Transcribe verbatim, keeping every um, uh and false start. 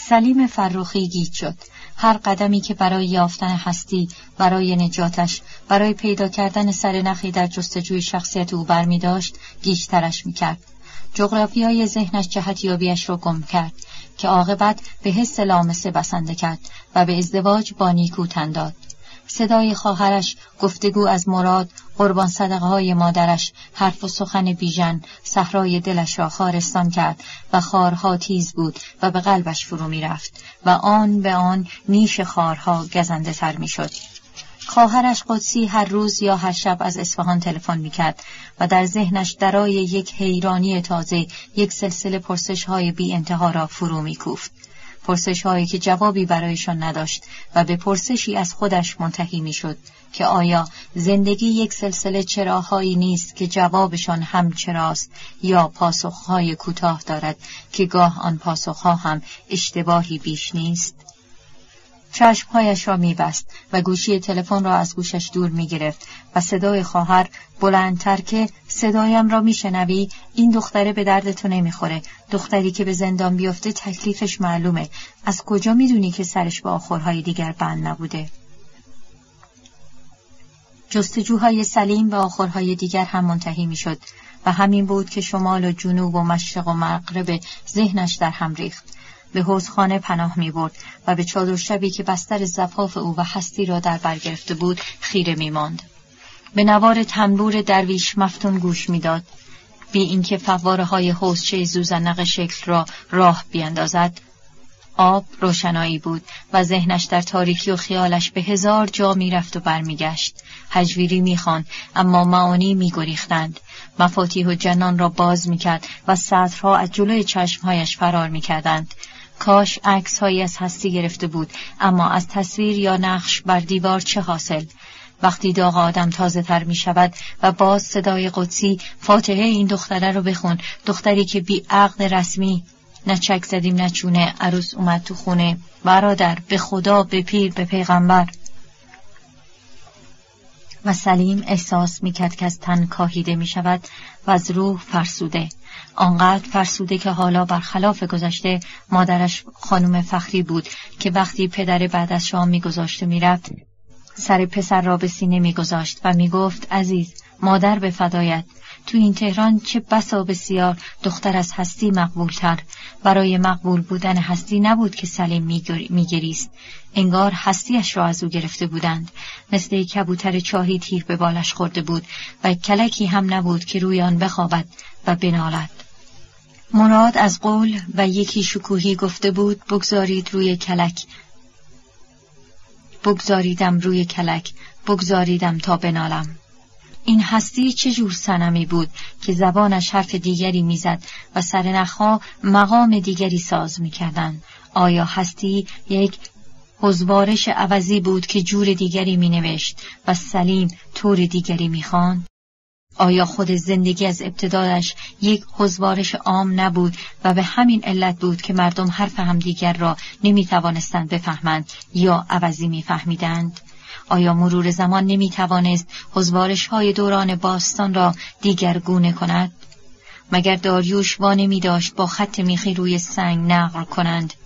سلیم فرخی گیج شد. هر قدمی که برای یافتن هستی، برای نجاتش، برای پیدا کردن سرنخی در جستجوی شخصیت او برمی داشت، گیجترش می کرد. جغرافیای ذهنش جهتیابیش را گم کرد که عاقبت به حس لامسه بسنده کرد و به ازدواج با نیکو تن داد. صدای خواهرش، گفتگو از مراد، قربان صدقه های مادرش، حرف و سخن بیژن صحرای دلش را خارستان کرد و خارها تیز بود و به قلبش فرو می رفت و آن به آن نیش خارها گزنده تر می شد. خواهرش قدسی هر روز یا هر شب از اصفهان تلفن می کرد و در ذهنش درای یک حیرانی تازه یک سلسله پرسش های بی انتها را فرو می کوفت. پرسش هایی که جوابی برایشان نداشت و به پرسشی از خودش منتهی می شد که آیا زندگی یک سلسله چراهایی نیست که جوابشان هم چراست یا پاسخهای کوتاه دارد که گاه آن پاسخها هم اشتباهی بیش نیست؟ چشمهایش را می بست و گوشی تلفن را از گوشش دور می گرفت و صدای خواهر بلندتر که صدایم را می شنوی؟ این دختره به درد تو نمی خوره. دختری که به زندان بیفته تکلیفش معلومه. از کجا می دونی که سرش با آخرهای دیگر بند نبوده؟ جستجوهای سلیم به آخرهای دیگر هم منتهی می شد و همین بود که شمال و جنوب و مشرق و مغرب ذهنش در هم ریخت. به حوضخانه پناه می برد و به چادر شبی که بستر زفاف او و هستی را در بر گرفته بود خیره می ماند. به نوار تنبور درویش مفتون گوش می داد. بی اینکه فواره های حوضچه زوزنق شکل را راه بیندازد. آب روشنایی بود و ذهنش در تاریکی و خیالش به هزار جا می رفت و بر می گشت. هجویری می خواند اما معانی می گریختند. مفاتیح و جنان را باز می کرد و سطرها از جلوی چشمهایش فرار می کردند. کاش عکس هایی از هستی گرفته بود، اما از تصویر یا نقش بر دیوار چه حاصل؟ وقتی داغ آدم تازه تر می شود و باز صدای قدسی فاتحه این دختره رو بخون، دختری که بی عقد رسمی، نه چک زدیم نه چونه، عروس اومد تو خونه، برادر به خدا، به پیر، به پیغمبر. و سلیم احساس می کرد که از تن کاهیده می شود و از روح فرسوده. آنقدر فرسوده که حالا برخلاف گذشته مادرش خانم فخری بود که وقتی پدر بعد از شام می گذاشت و می رفت سر پسر را به سینه می گذاشت و می گفت عزیز، مادر به فدایت. تو این تهران چه بسا بسیار دختر از هستی مقبولتر. برای مقبول بودن هستی نبود که سلیم می گریست. انگار هستیش را از او گرفته بودند. مثل کبوتر چاهی تیر به بالش خورده بود و کلکی هم نبود که روی آن بخوابد و بنالد. مراد از قول و یکی شکوهی گفته بود بگذارید روی کلک، بگذاریدم روی کلک، بگذاریدم تا بنالم. این هستی چه جور صنمی بود که زبانش حرف دیگری میزد و سرنخها مقام دیگری ساز میکردند؟ آیا هستی یک حضوارش عوضی بود که جور دیگری مینوشت و سلیم طور دیگری میخواند؟ آیا خود زندگی از ابتدایش یک حضوارش عام نبود و به همین علت بود که مردم حرف همدیگر را نمیتوانستند بفهمند یا عوضی میفهمیدند؟ آیا مرور زمان نمیتوانست حضوارش‌های دوران باستان را دیگرگونه کند؟ مگر داریوش وانمی داشت با خط میخی روی سنگ نقل کنند